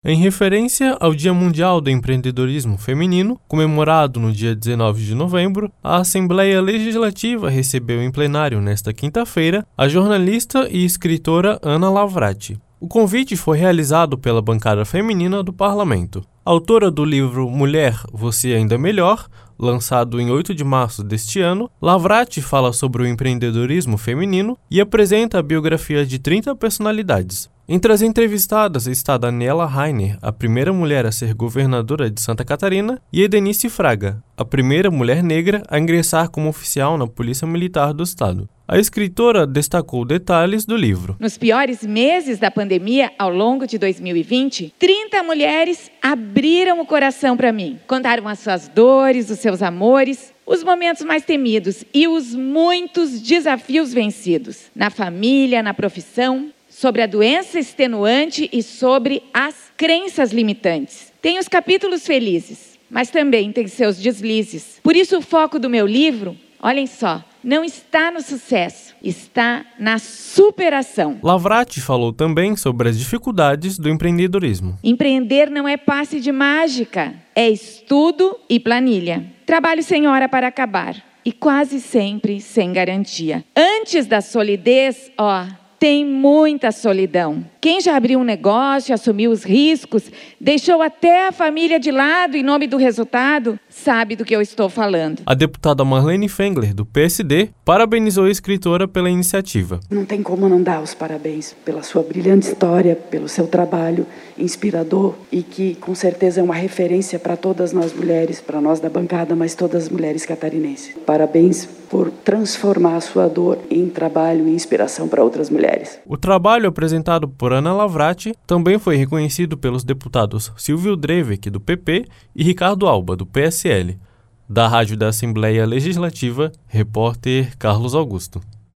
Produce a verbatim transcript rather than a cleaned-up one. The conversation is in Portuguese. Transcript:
Em referência ao Dia Mundial do Empreendedorismo Feminino, comemorado no dia dezenove de novembro, a Assembleia Legislativa recebeu em plenário nesta quinta-feira a jornalista e escritora Ana Lavrati. O convite foi realizado pela bancada feminina do Parlamento. Autora do livro Mulher, Você Ainda Melhor, lançado em oito de março deste ano, Lavrati fala sobre o empreendedorismo feminino e apresenta a biografia de trinta personalidades. Entre as entrevistadas está Daniela Rainer, a primeira mulher a ser governadora de Santa Catarina, e Edenice Fraga, a primeira mulher negra a ingressar como oficial na Polícia Militar do Estado. A escritora destacou detalhes do livro. Nos piores meses da pandemia, ao longo de dois mil e vinte, trinta mulheres abriram o coração para mim. Contaram as suas dores, os seus amores, os momentos mais temidos e os muitos desafios vencidos. Na família, na profissão, sobre a doença extenuante e sobre as crenças limitantes. Tem os capítulos felizes, mas também tem seus deslizes. Por isso o foco do meu livro, olhem só, não está no sucesso, está na superação. Lavrati falou também sobre as dificuldades do empreendedorismo. Empreender não é passe de mágica, é estudo e planilha. Trabalho sem hora para acabar e quase sempre sem garantia. Antes da solidez, ó, tem muita solidão. Quem já abriu um negócio, assumiu os riscos, deixou até a família de lado em nome do resultado, sabe do que eu estou falando. A deputada Marlene Fengler, do P S D, parabenizou a escritora pela iniciativa. Não tem como não dar os parabéns pela sua brilhante história, pelo seu trabalho inspirador e que com certeza é uma referência para todas nós mulheres, para nós da bancada, mas todas as mulheres catarinenses. Parabéns por transformar a sua dor em trabalho e inspiração para outras mulheres. O trabalho apresentado por Ana Lavrati também foi reconhecido pelos deputados Silvio Drevek, do P P, e Ricardo Alba, do P S L. Da Rádio da Assembleia Legislativa, repórter Carlos Augusto.